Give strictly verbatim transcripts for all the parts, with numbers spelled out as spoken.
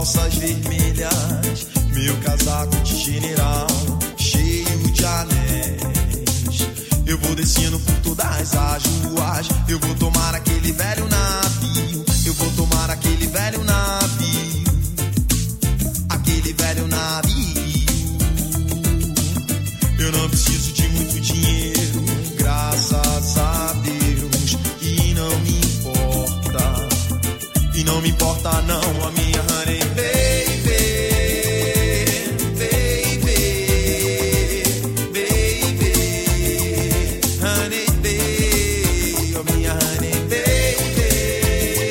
calças vermelhas, meu casaco de general, cheio de anéis. Eu vou descendo por todas as ruas, eu vou tomar aquele velho navio, eu vou tomar aquele velho navio, aquele velho navio. Eu não preciso de muito dinheiro, graças a Deus, e não me importa, e não me importa não a minha honey baby, baby, baby, honey baby, oh minha honey baby,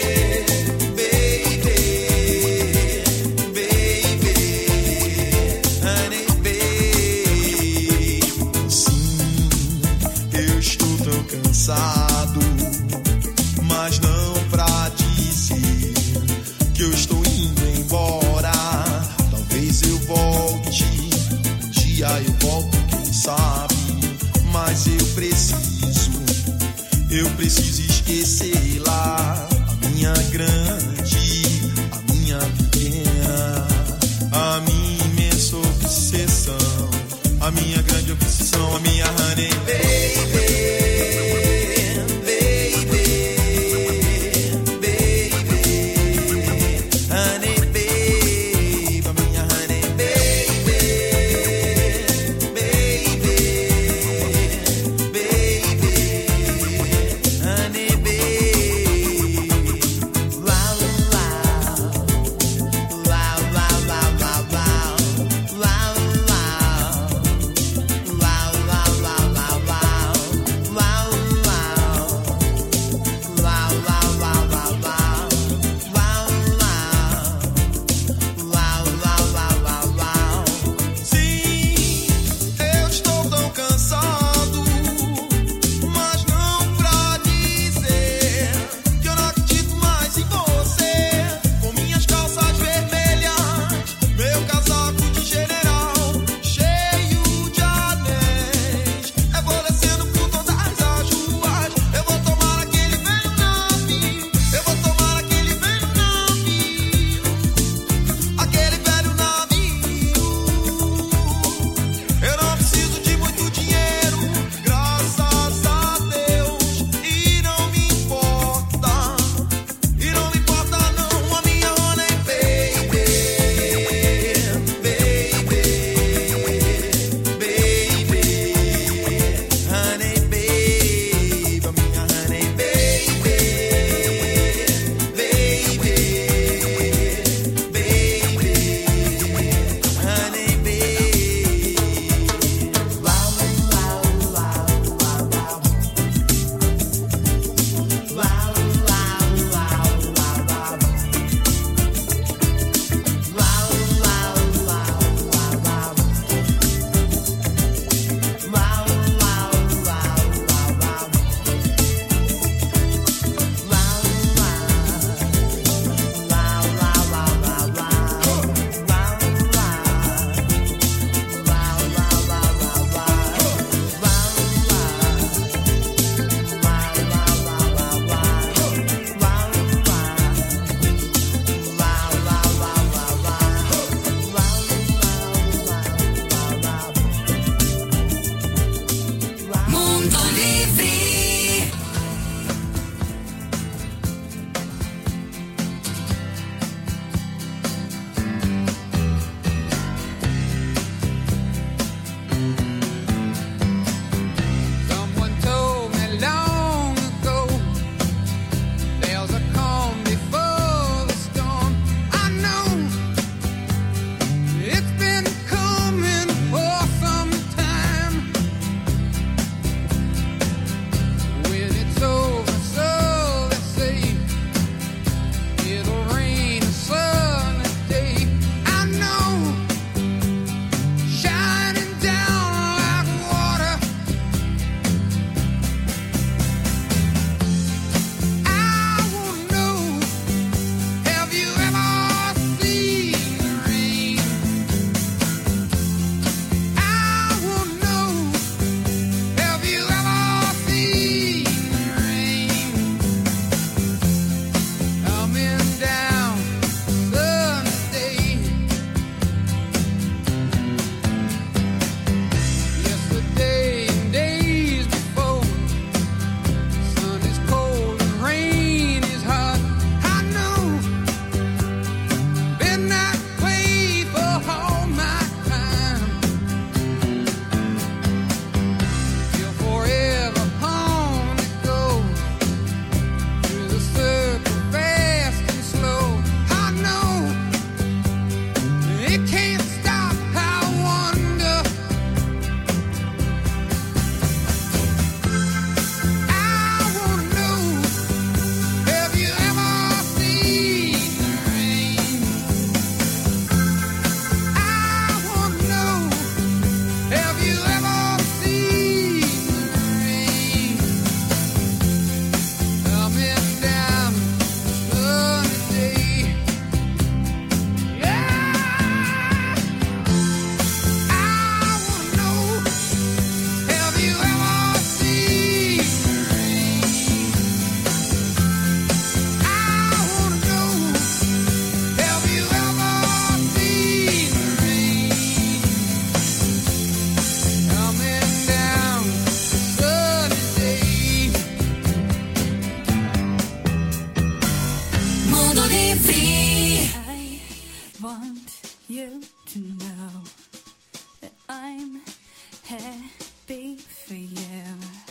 want you to know that I'm happy for you.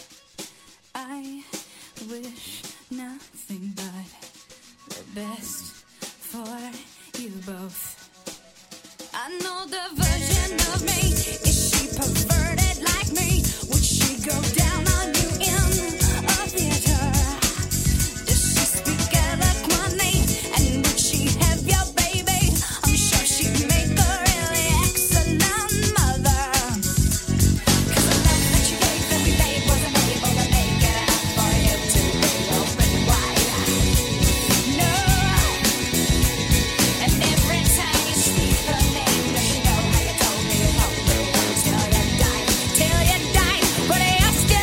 I wish nothing but the best for you both. I know the version of me. Is she perverted like me? Would she go down on you in a theater? Does she speak eloquently? And would she have your baby? I'm sure she'd make a really excellent mother. 'Cause the love that you gave every day wasn't able to make it enough for you to be open wide. No. And every time you speak her name, does she know how you told me you told me till you died, till you died? But you're still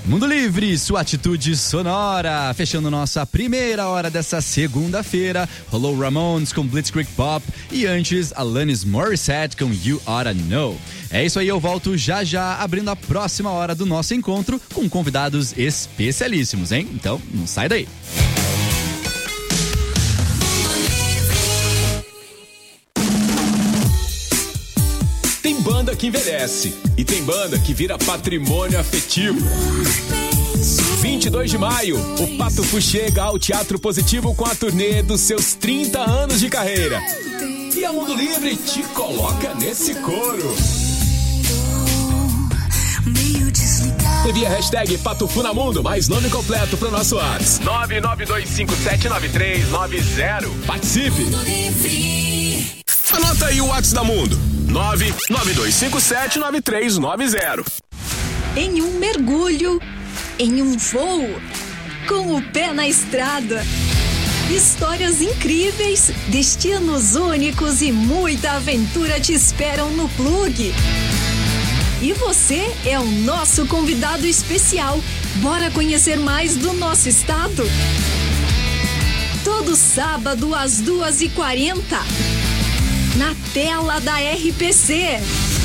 Mundo Livre, sua atitude sonora. Fechando nossa primeira hora dessa segunda-feira, rolou Ramones com Blitzkrieg Pop e antes Alanis Morissette com You Oughta Know. É isso aí, eu volto já já abrindo a próxima hora do nosso encontro com convidados especialíssimos, hein? Então, não sai daí. Tem banda que envelhece e tem banda que vira patrimônio afetivo. vinte e dois de maio, o Patufu chega ao Teatro Positivo com a turnê dos seus trinta anos de carreira. E a Mundo Livre te coloca nesse coro. Envia a hashtag Patufu na Mundo, mais nome completo pro nosso WhatsApp. nove nove dois cinco sete nove três nove zero. Participe! Anota aí o WhatsApp da Mundo. nove nove dois cinco sete nove três nove zero. Em um mergulho, em um voo, com o pé na estrada. Histórias incríveis, destinos únicos e muita aventura te esperam no Plug. E você é o nosso convidado especial. Bora conhecer mais do nosso estado? Todo sábado às duas e quarenta. Na tela da R P C.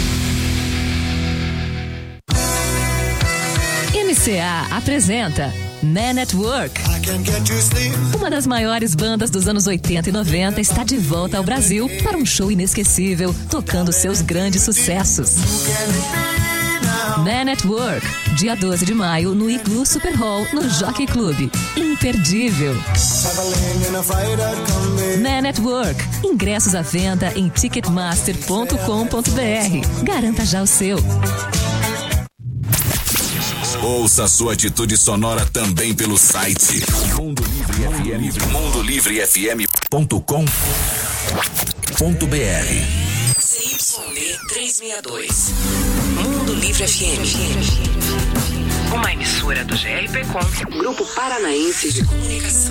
M C A apresenta Man at Work. Uma das maiores bandas dos anos oitenta e noventa está de volta ao Brasil para um show inesquecível, tocando seus grandes sucessos. Man at Work, dia doze de maio, no Igloo Super Hall, no Jockey Club. Imperdível. Man at Work. Ingressos à venda em ticketmaster ponto com ponto b r. Garanta já o seu. Ouça sua atitude sonora também pelo site Mundo Livre F M, mundo livre f m ponto com ponto b r. C Y D trezentos e sessenta e dois. Mundo Livre F M. Uma emissora do G R P Com, Grupo Paranaense de Comunicação.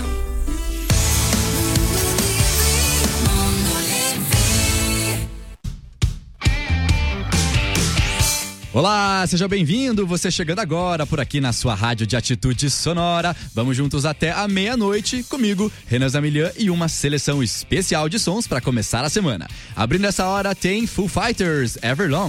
Olá, seja bem-vindo, você chegando agora por aqui na sua rádio de atitude sonora. Vamos juntos até a meia-noite, comigo, Renan Zamilian, e uma seleção especial de sons para começar a semana. Abrindo essa hora tem Foo Fighters, Everlong.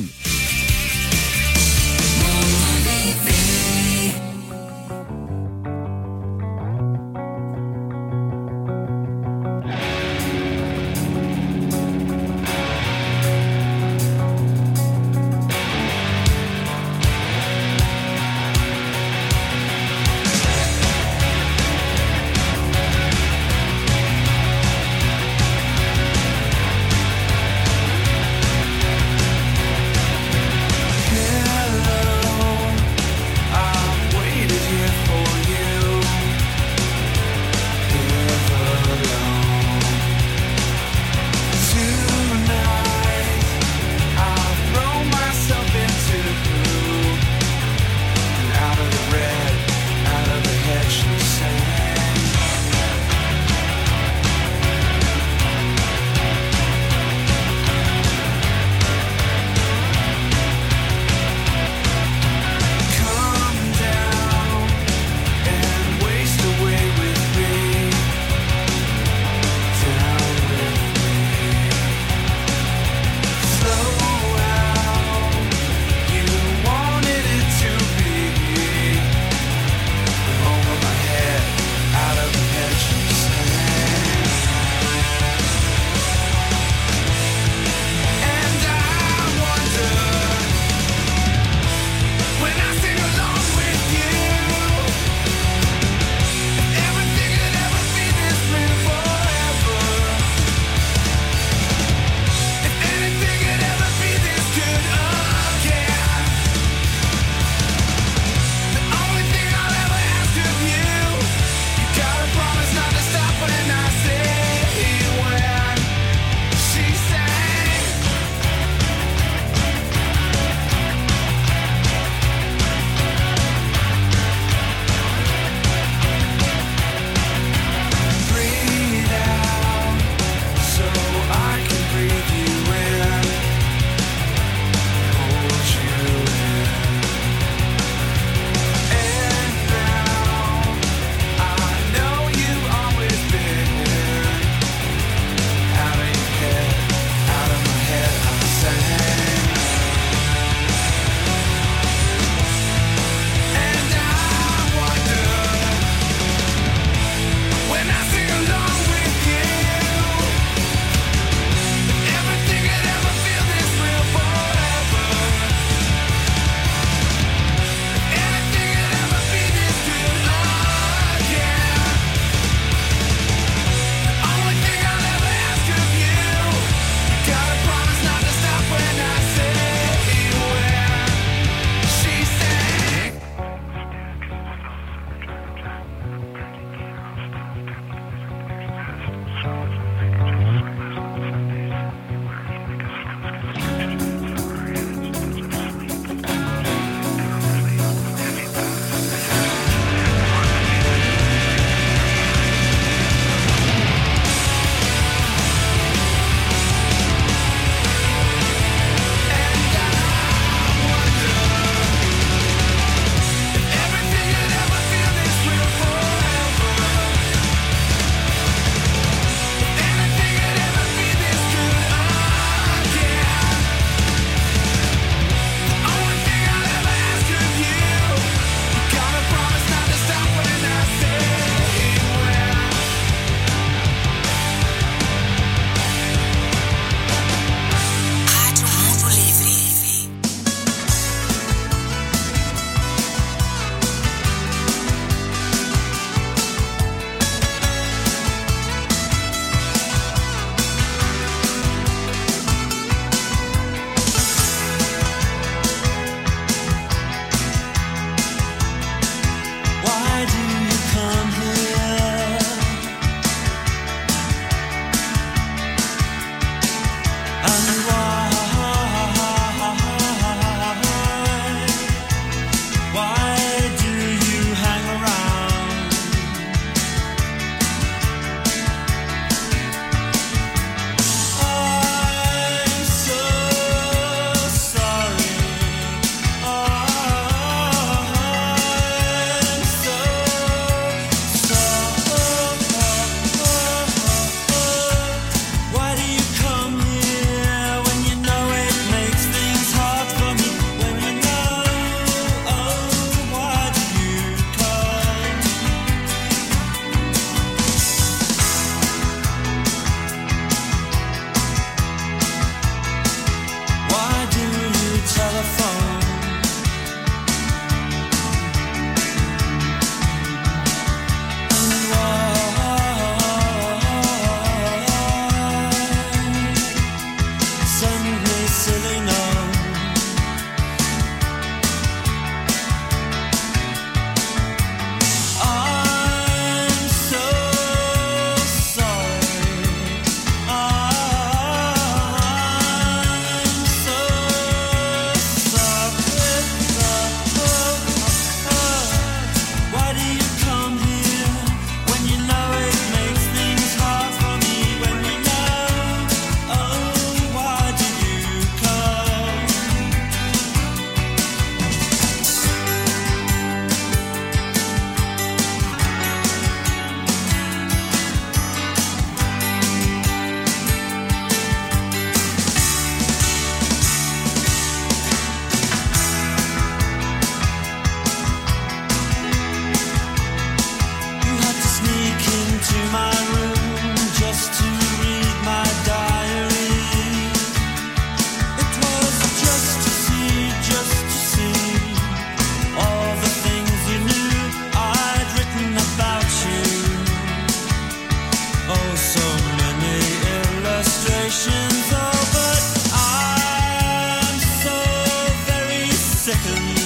second.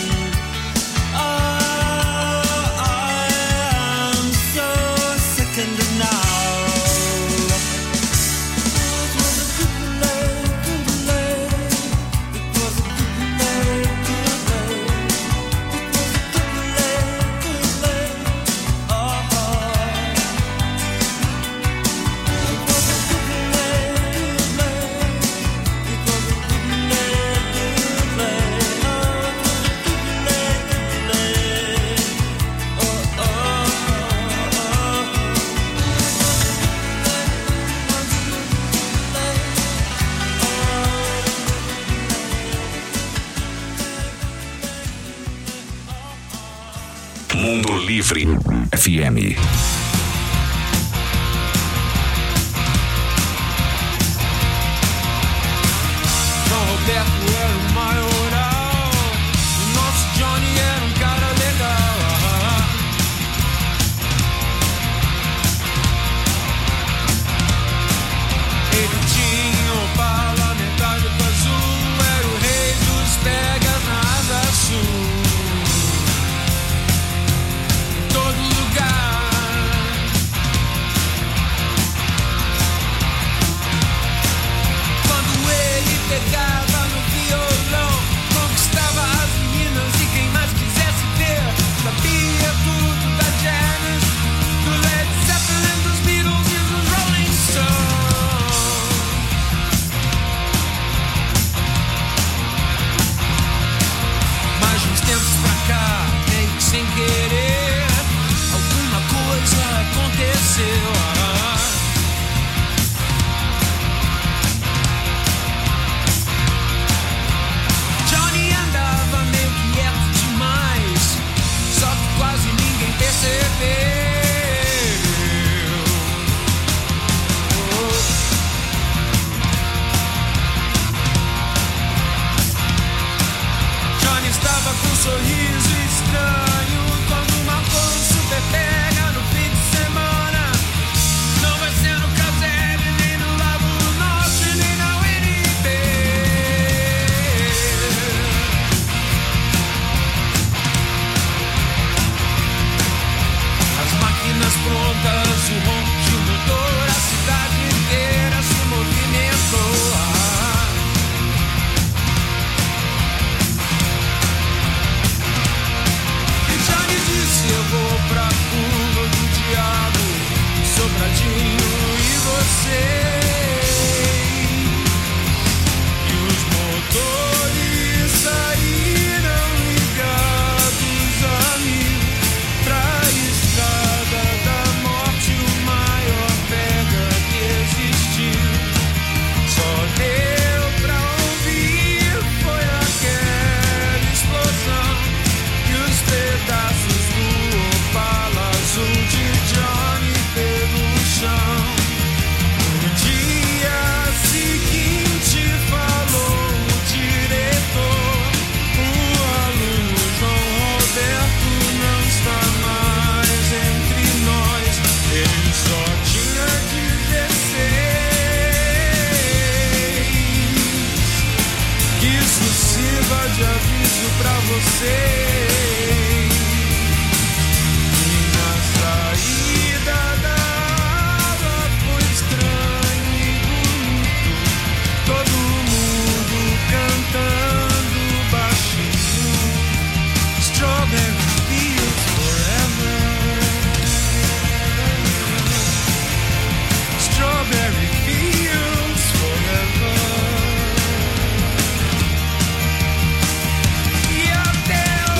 Oh, I am so second now. Mundo Livre F M. João Roberto era o maioral, o nosso Johnny era um cara legal. Ele tinha o parlamentar do azul, era o rei dos pegas na asa sul. Pegava no violão, conquistava as meninas e quem mais quisesse ver. Sabia tudo da Janis, do Led Zeppelin, dos Beatles e dos Rolling Stones. Mas de uns tempos pra cá, meio que sem querer, alguma coisa aconteceu. Johnny estava com um sorriso estranho quando marcou um super pega no fim de semana. Não vai ser no Caselli, nem no Lago Norte, nem na U N B. As máquinas prontas, o ronco de um motor, a cidade inteira se movimentou. Eu vou pra curva do diabo, Sobradinho e você. E os motores saíram ligados a mim pra estrada da morte, o maior pega que existiu. Só deu pra ouvir, foi aquela explosão e os pedaços Opala azul de Johnny pelo chão. No dia seguinte falou o diretor, o aluno João Roberto não está mais entre nós. Ele só tinha dezesseis. Que isso sirva de aviso pra você. Saída da aula foi estranho e bonito, todo mundo cantando baixinho. Strawberry Fields Forever, Strawberry Fields Forever. E até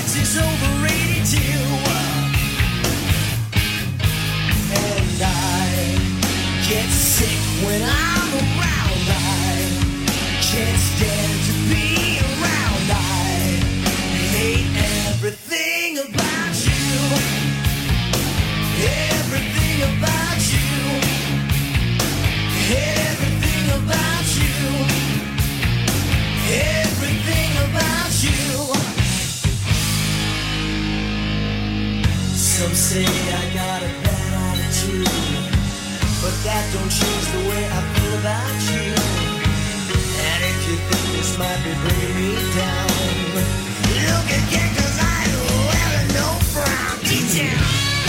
sex is overrated too. And I get sick when I'm around. I can't stand to be around. I hate everything about you. Everything about you. Everything about you. Everything about you. Some say I got a bad attitude, but that don't change the way I feel about you. And if you think this might be bringing me down, look again, cause I don't wear no frown. Detail.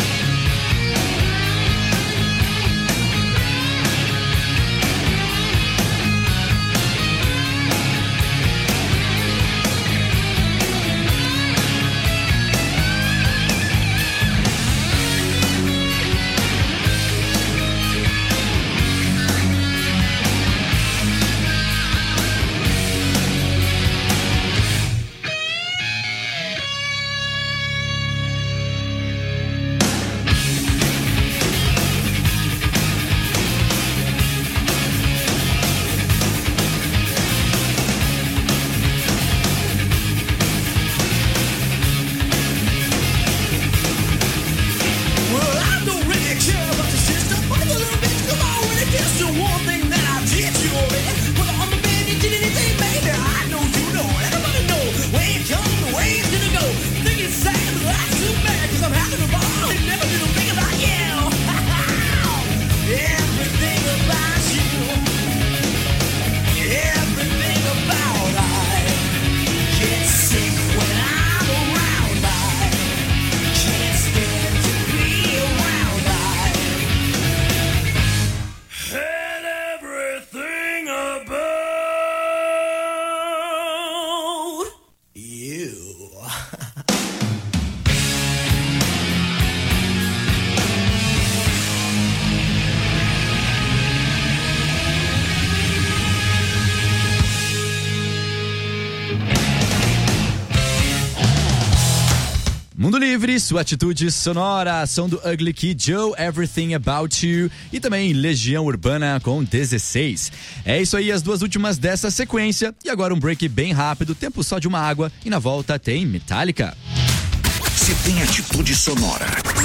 Mundo Livre, sua atitude sonora, ação do Ugly Kid Joe, Everything About You e também Legião Urbana com dezesseis. É isso aí, as duas últimas dessa sequência. E agora um break bem rápido, tempo só de uma água e na volta tem Metallica. Se tem atitude sonora,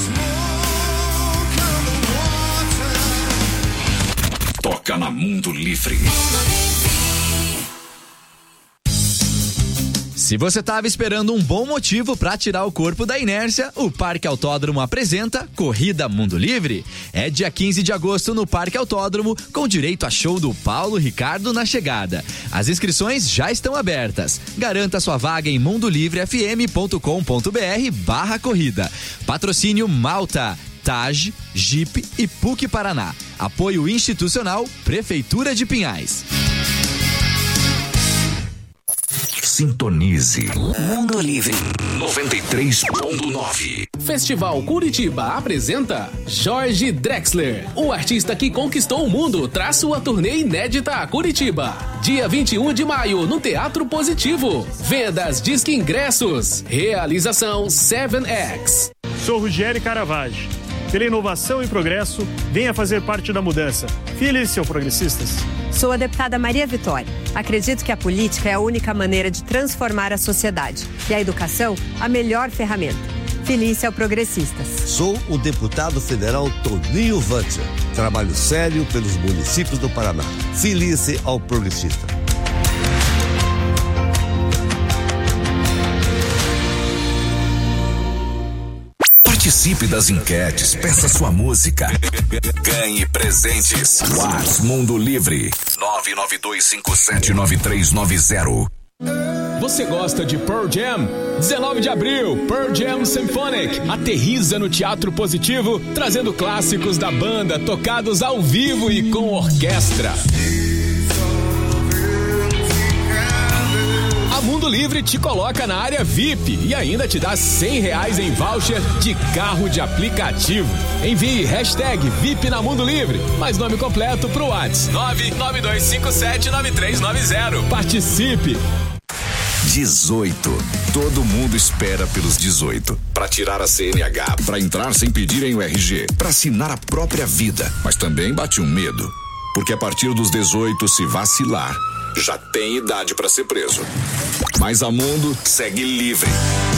toca na Mundo Livre. Se você estava esperando um bom motivo para tirar o corpo da inércia, o Parque Autódromo apresenta Corrida Mundo Livre. É dia quinze de agosto no Parque Autódromo, com direito a show do Paulo Ricardo na chegada. As inscrições já estão abertas. Garanta sua vaga em mundolivre.fm.com.br barra corrida. Patrocínio Malta, T A G, Jeep e P U C Paraná. Apoio institucional, Prefeitura de Pinhais. Sintonize Mundo Livre noventa e três ponto nove. Festival Curitiba apresenta Jorge Drexler, o artista que conquistou o mundo, traz sua turnê inédita a Curitiba. Dia vinte e um de maio, no Teatro Positivo. Vendas Disque Ingressos. Realização seven X. Sou Ruggeri Caravaggio. Pela inovação e progresso, venha fazer parte da mudança. Filie-se ao Progressistas. Sou a deputada Maria Vitória. Acredito que a política é a única maneira de transformar a sociedade e a educação a melhor ferramenta. Filie-se ao Progressistas. Sou o deputado federal Toninho Vântia. Trabalho sério pelos municípios do Paraná. Filie-se ao Progressista. Participe das enquetes, peça sua música, ganhe presentes. WhatsApp Mundo Livre nove nove dois cinco sete nove três nove zero. Você gosta de Pearl Jam? dezenove de abril, Pearl Jam Symphonic aterriza no Teatro Positivo, trazendo clássicos da banda tocados ao vivo e com orquestra. A Mundo Livre te coloca na área V I P e ainda te dá cem reais em voucher de carro de aplicativo. Envie hashtag V I P na Mundo Livre, mais nome completo pro WhatsApp nove nove dois cinco sete nove três nove zero. Participe! dezoito. Todo mundo espera pelos dezoito. Para tirar a C N H, para entrar sem pedirem o R G, para assinar a própria vida. Mas também bate um medo. Porque a partir dos dezoito, se vacilar, já tem idade para ser preso. Mas a Mundo segue livre.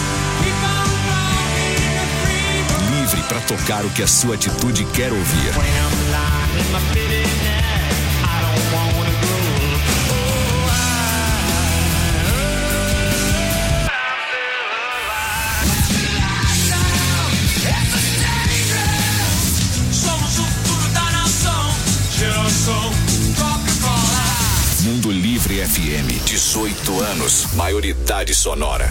Livre para tocar o que a sua atitude quer ouvir. Mundo Livre F M, dezoito anos, maioridade sonora.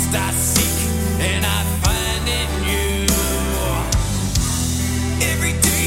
Every day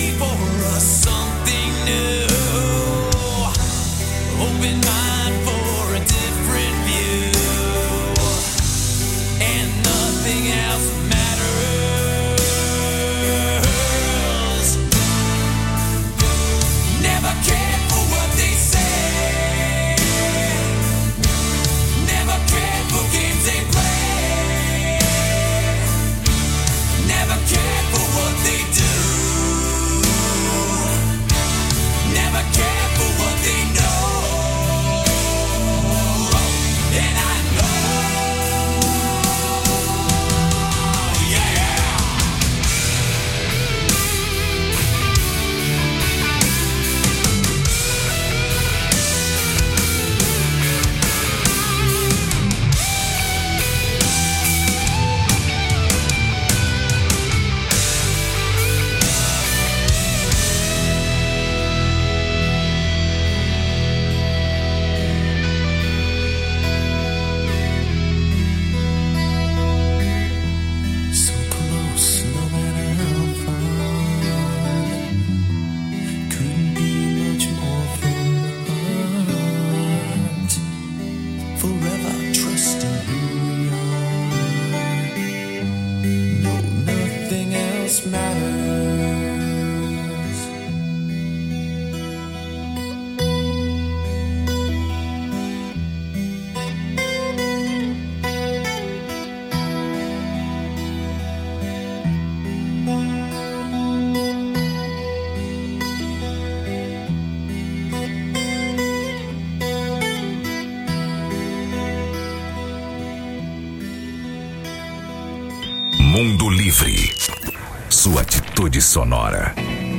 Livre. Sua atitude sonora.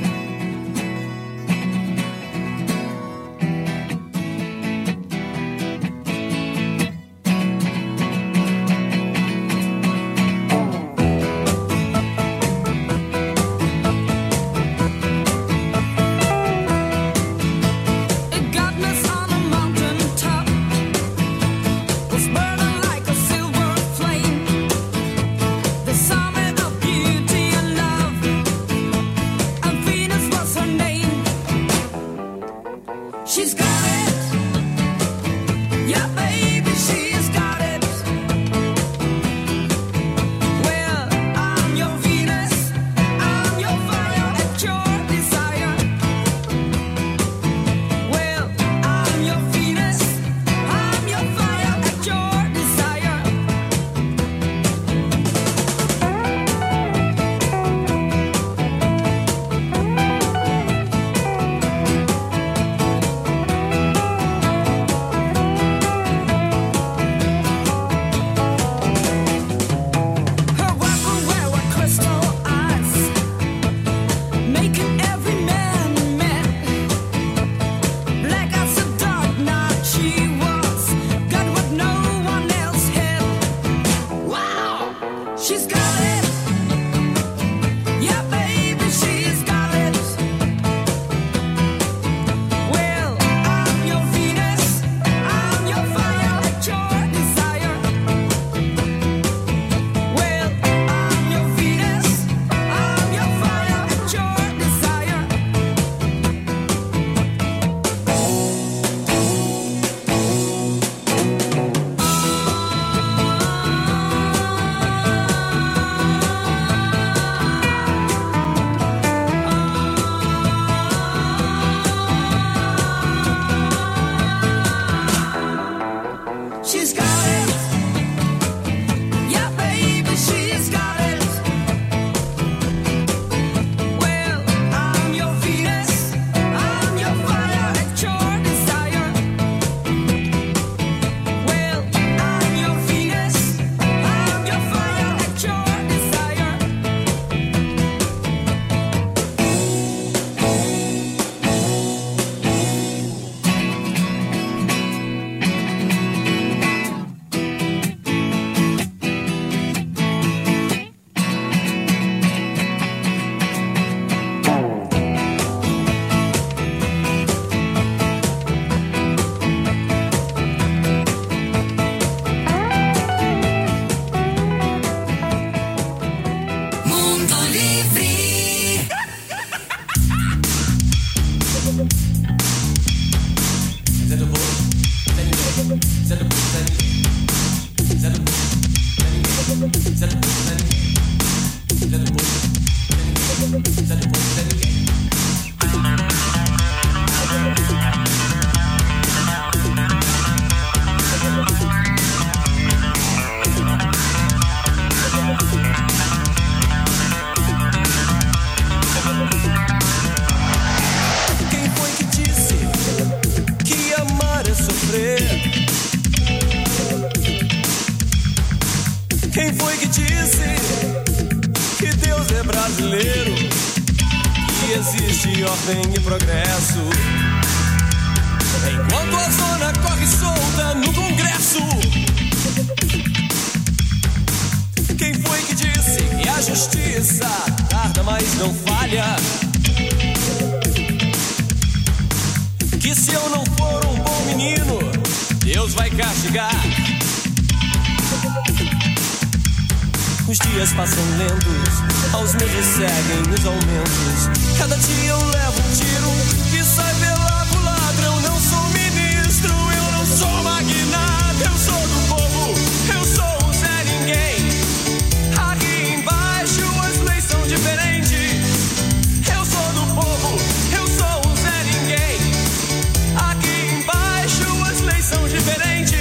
Quem foi que disse que Deus é brasileiro, que existe ordem e progresso, enquanto a zona corre solta no Congresso? Quem foi que disse que a justiça tarda, mas não falha? Que se eu não for um bom menino, Deus vai castigar. Os dias passam lentos, aos meses seguem os aumentos. Cada dia eu levo um tiro e sai pela culatra. Eu não sou ministro, eu não sou magnata. Eu sou do povo, eu sou o Zé Ninguém. Aqui embaixo as leis são diferentes. Eu sou do povo, eu sou o Zé Ninguém. Aqui embaixo as leis são diferentes.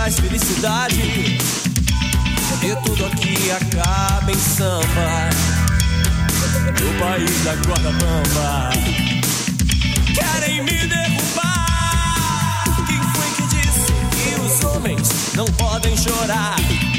mais felicidade. E tudo aqui acaba em samba, no país da corda bamba. Querem me derrubar. Quem foi que disse que os homens não podem chorar?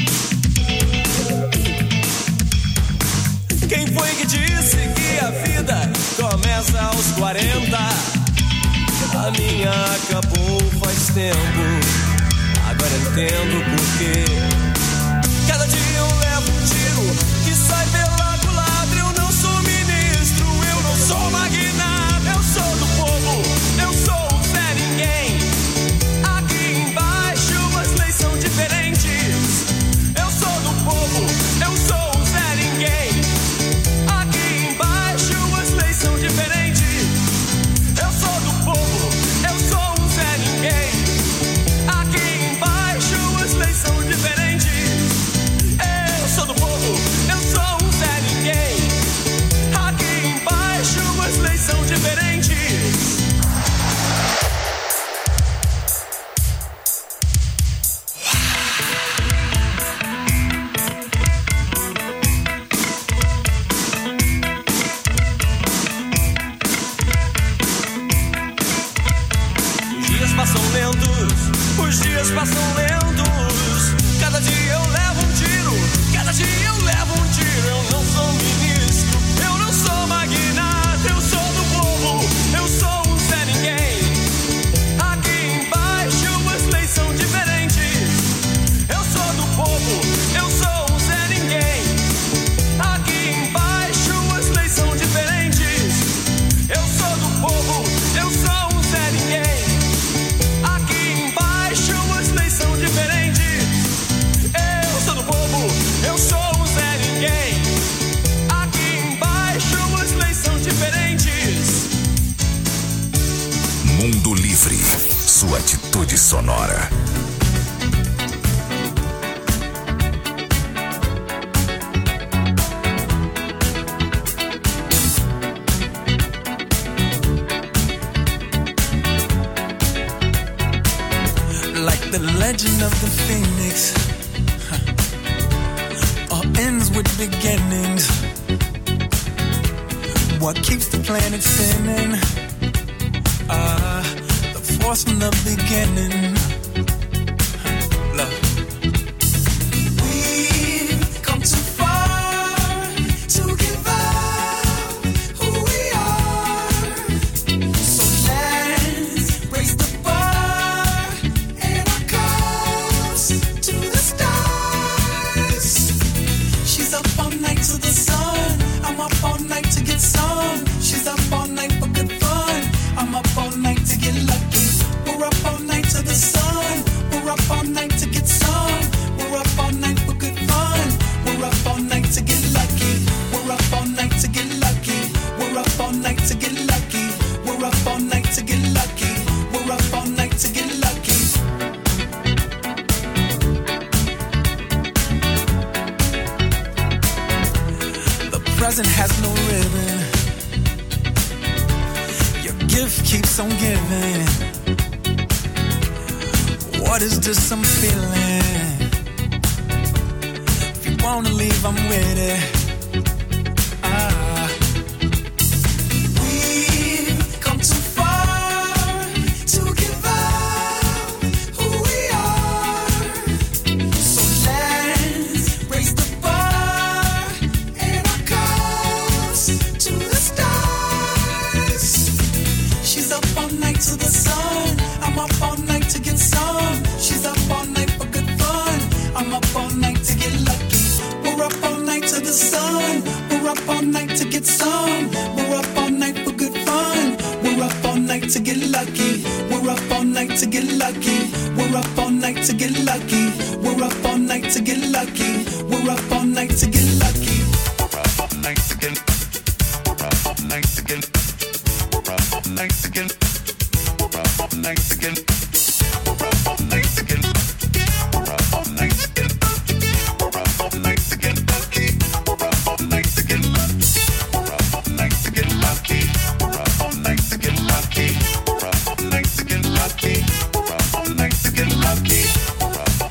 Quem foi que disse que a vida começa aos quarenta? A minha acabou faz tempo. Agora entendo por quê. Cada dia eu levo um tiro que sai pela culatra. Eu não sou ministro, eu não sou magnata. Eu sou do povo, eu sou o Zé Ninguém. Aqui embaixo as leis são diferentes. Eu sou do povo, eu sou o Zé Ninguém. Aqui embaixo as leis são diferentes. Eu sou do povo, eu sou o Zé Ninguém. Aqui embaixo as leis são diferentes. Eu sou do povo, eu sou o Zé Ninguém. Aqui embaixo as leis são diferentes. Os dias passam lentos, os dias passam lentos. Cada dia eu levo um tiro, cada dia eu levo um tiro. Eu não sou ministro, eu não sou magnata. Eu sou do povo, eu sou um Zé Ninguém. Aqui embaixo as leis são diferentes. Eu sou do povo, eu sou um Zé Ninguém. Aqui embaixo as leis são diferentes. Eu sou do povo, eu sou um Zé Ninguém. Aqui embaixo as leis são diferentes. Eu sou do povo, eu sou um Zé Ninguém. Aqui embaixo as leis são diferentes. Mundo Livre, sua atitude sonora. Like the legend of the phoenix, huh. All ends with beginnings. What keeps the planet spinning? Ah, the force from the beginning. Huh. Love. We've come too far to give up who we are. So let's raise the bar and our cups to the stars. She's up all night to the sun. I'm up all night to get some. She's up all night for good fun. I'm up all night to get lucky. We're up all night to the sun. We're up all night to get some. We're up all night for good fun. We're up all night to get lucky. We're up all night to get lucky. We're up all night to get lucky. We're up all night to get lucky. We're up all night to get lucky. The present has no ribbon. Your gift keeps on giving. What is this I'm feeling? If you wanna leave, I'm with it. Ah. We've come too far to give up who we are. So let's raise the bar and our cups to the stars. She's up all night to the sun. I'm up all night to get some. She's up all night for good fun. I'm up all night to get lucky. We're up all night to the sun. We're up all night to get some. We're up all night for good fun. We're up all night to get lucky. We're up all night to get lucky. We're up all night to get lucky. We're up all night to get lucky. We're up all night to get lucky. We're up all night to get. We're up all night to get. We're up all night to get. We're up all night to get. We're up all night to get. We're up all night to get. We're up all night to get lucky. We're up all night to get lucky. We're up all night to get lucky. We're up all night to get lucky. We're up all night to get lucky. We're up all night to get lucky. We're up all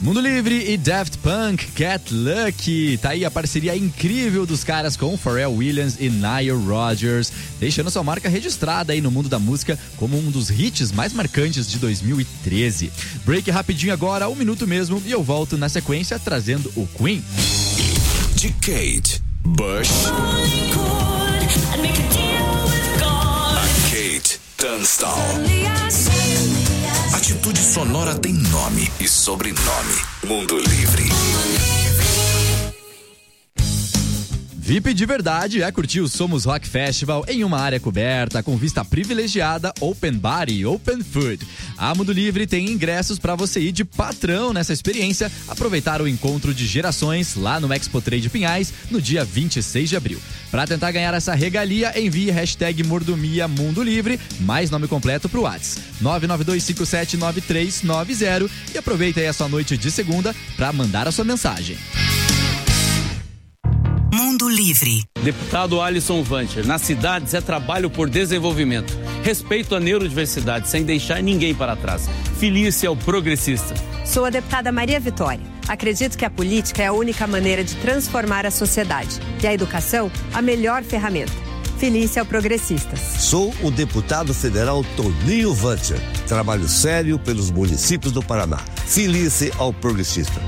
Mundo Livre e Daft Punk, Get Lucky. Tá aí a parceria incrível dos caras com Pharrell Williams e Nile Rodgers, deixando sua marca registrada aí no mundo da música como um dos hits mais marcantes de dois mil e treze. Break rapidinho agora, um minuto mesmo, e eu volto na sequência trazendo o Queen. De Kate Bush a Kate Tunstall. Atitude sonora tem nome e sobrenome. Mundo Livre. V I P de verdade é curtir o Somos Rock Festival em uma área coberta, com vista privilegiada, open bar e open food. A Mundo Livre tem ingressos para você ir de patrão nessa experiência, aproveitar o encontro de gerações lá no Expo Trade Pinhais no dia vinte e seis de abril. Para tentar ganhar essa regalia, envie hashtag Mordomia Mundo Livre, mais nome completo pro WhatsApp nove nove dois cinco sete nove três nove zero e aproveita aí a sua noite de segunda para mandar a sua mensagem. Mundo Livre. Deputado Alisson Vancher, nas cidades é trabalho por desenvolvimento. Respeito à neurodiversidade, sem deixar ninguém para trás. Felícia ao progressista. Sou a deputada Maria Vitória. Acredito que a política é a única maneira de transformar a sociedade. E a educação, a melhor ferramenta. Felícia ao progressistas. Sou o deputado federal Toninho Vancher. Trabalho sério pelos municípios do Paraná. Felícia ao progressista.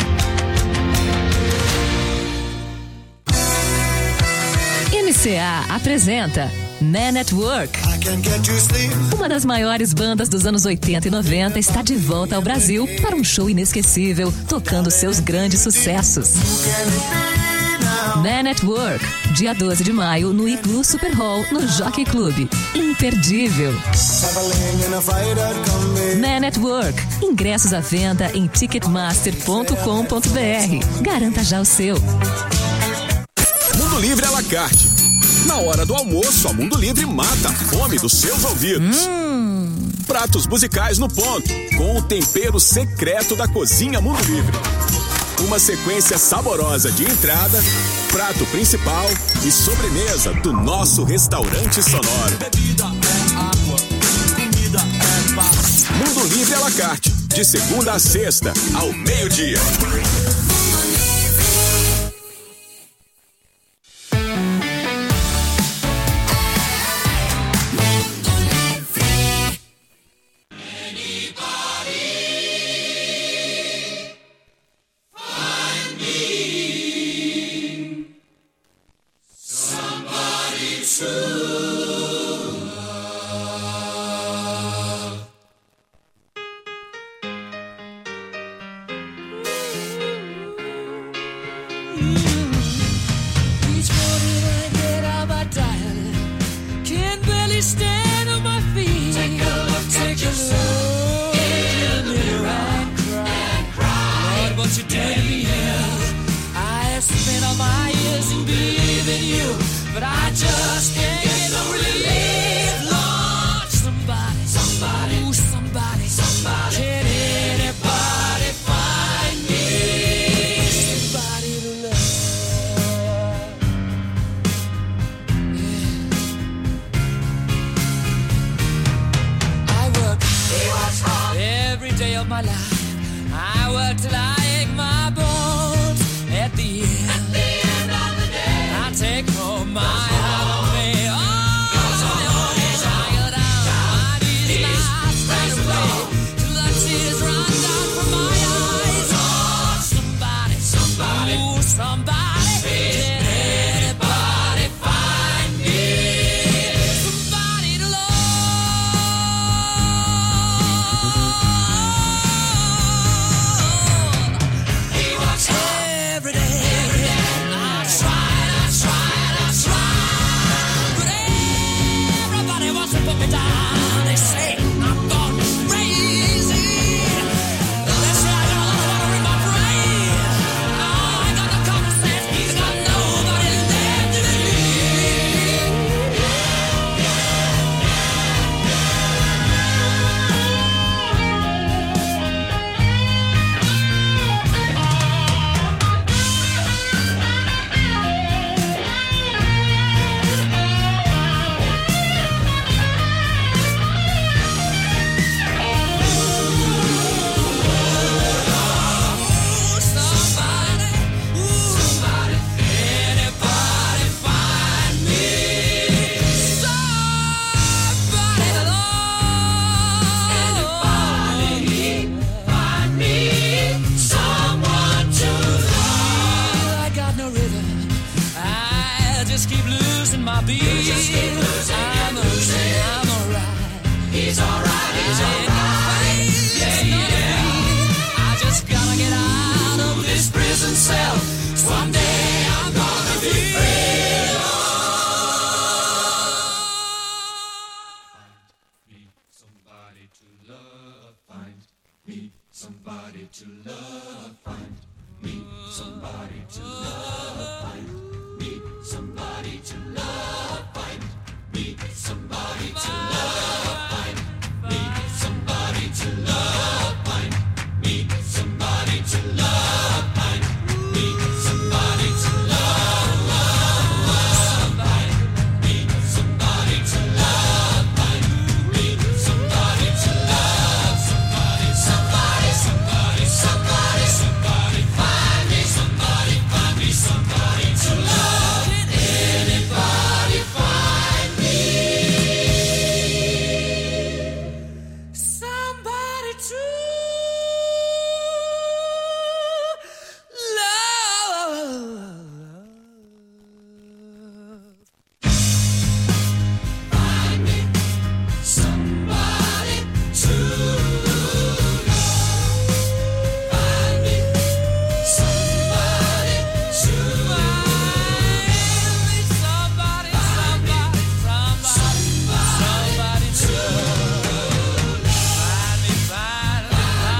M C A apresenta Man at Work. Uma das maiores bandas dos anos oitenta e noventa está de volta ao Brasil para um show inesquecível, tocando seus grandes sucessos. Man at Work, dia doze de maio, no Igloo Super Hall, no Jockey Club. Imperdível. Man at Work. Ingressos à venda em ticketmaster ponto com ponto b r. Garanta já o seu. Mundo Livre à la carte. Na hora do almoço, a Mundo Livre mata a fome dos seus ouvidos. Hum. Pratos musicais no ponto, com o tempero secreto da Cozinha Mundo Livre. Uma sequência saborosa de entrada, prato principal e sobremesa do nosso restaurante sonoro. Bebida é água, comida é paz. Mundo Livre à la carte, de segunda a sexta, ao meio-dia. Every day, I try, I try, I try. me somebody to love, find me somebody to love, find